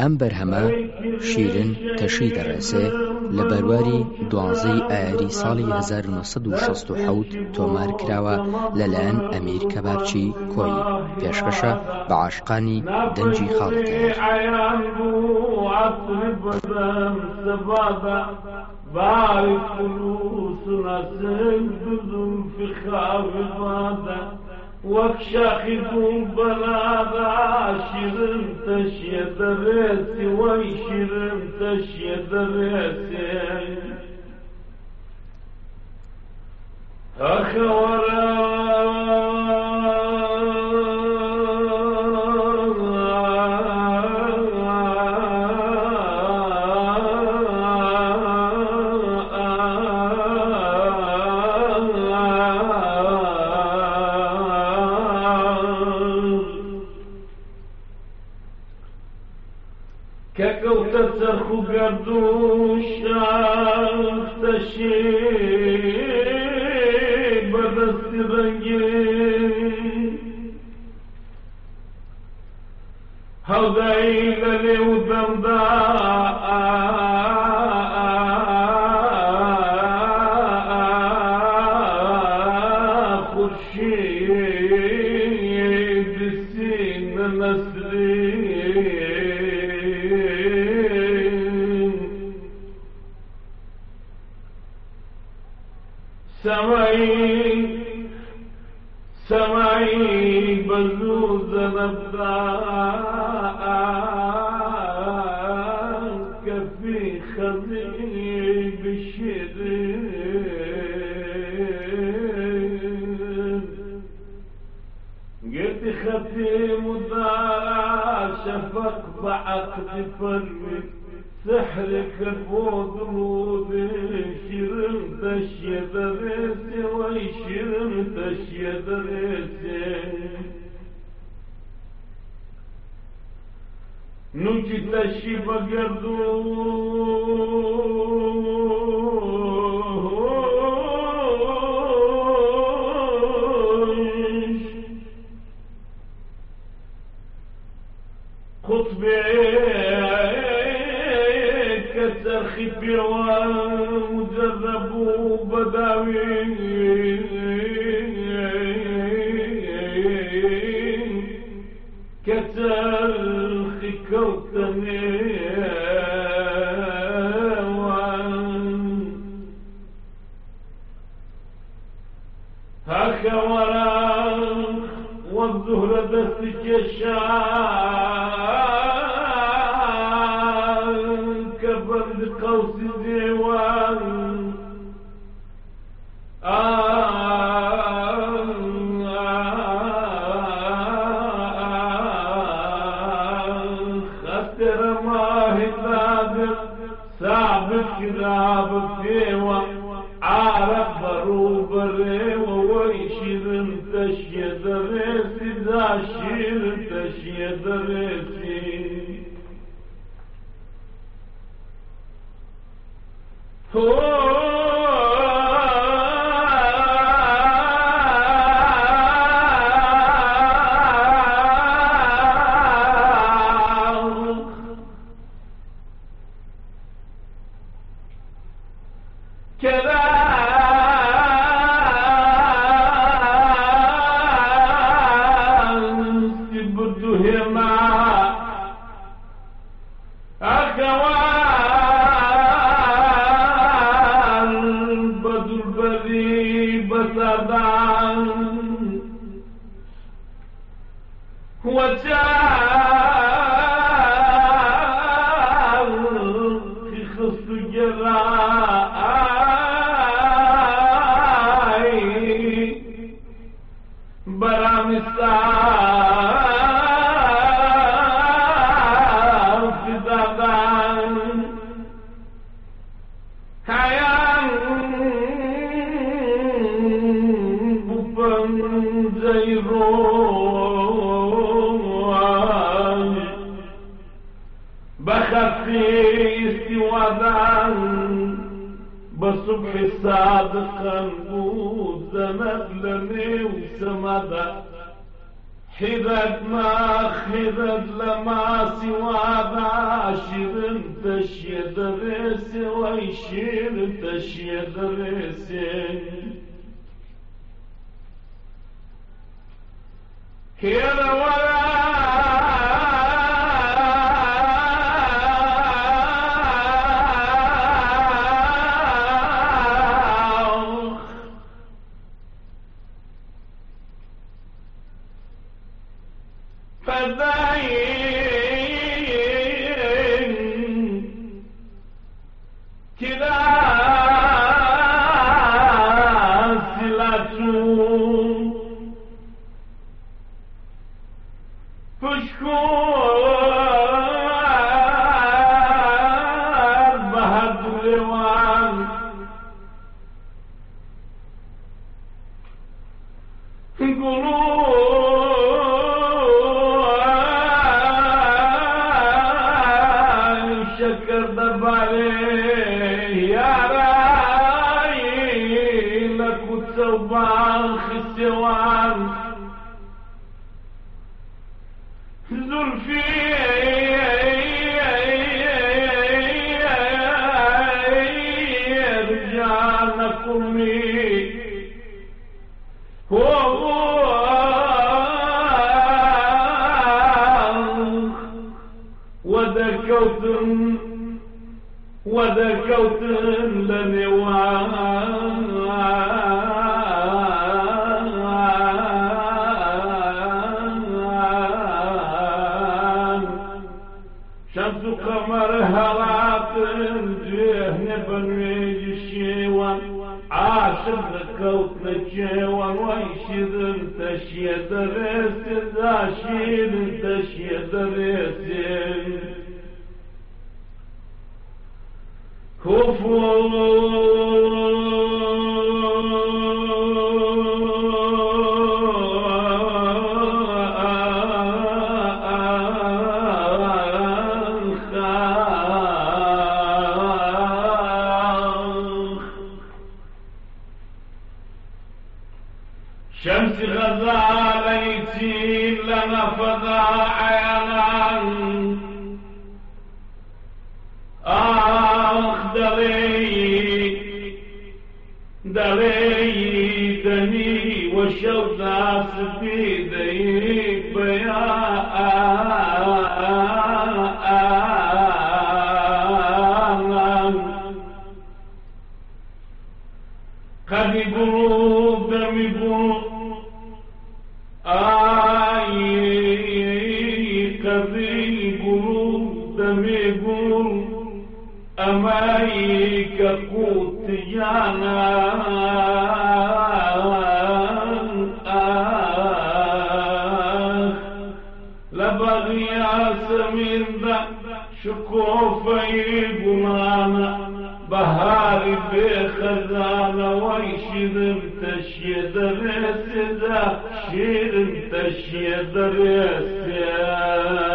ئەم بەرهەمە شیرن تەشی دەڕێسێ لە بەرواری 12 ئایاری ساڵی 1967 تۆمار کراوە لەلایەن ئەمیر کەبابچی کۆی، پێشکەشە بە عاشقانی دەنجی خاڵەتەیە. وكشاخذ بلاغا شرم تشيد راسي ويشرم تشيد راسي أخورا ككوتة ترخو قردوش تشيب بدست رنجين هوداي للي ودمداء خرشيد السين نسرين سمعي بزوز نبداء كفي خزيب الشرين قلت ختيم دار شفق بعقد فرمي سحرك فوق رودي شرم تشيد راسي ويشرم تشيد راسي نجي تشي بقردوش خطبي كسرخي ومجرب بداوي كسرخي كوتني هاك وراك والظهر دستك الشعار كبرد قوس الديوان خسر ما هدادر صعب كذاب فيوة عارف بروبري ويشير تشيد راسي داشير تشيد راسي بصبح صادقا وزمد لني وسمدا حدد ما خدد لما سوى ذا شيرين تشيد ريسي ويشير تشيد ريسي كيرا ولا شكر دبالي يا راي لك وتسوبان خسوان زلفي رجالك أمي وذكوت لنوان شمس قمر هرات جهن بنويج الشيوان عاشر ذكوت لجيوان ويشيد تشيد ريسي زاشيد تشيد ريسي شمس غزاليتي لنا فضاعنا دري دني وشوزا سفيدي بيان قد يقولوا دم يقولوا قد يقولوا دم يقولوا أمايك قوت جانا لبغي من ذا شكوفي بنانا بهاري بخزانة ويشيد تشيد ريسي ذا شيد تشيد ريسي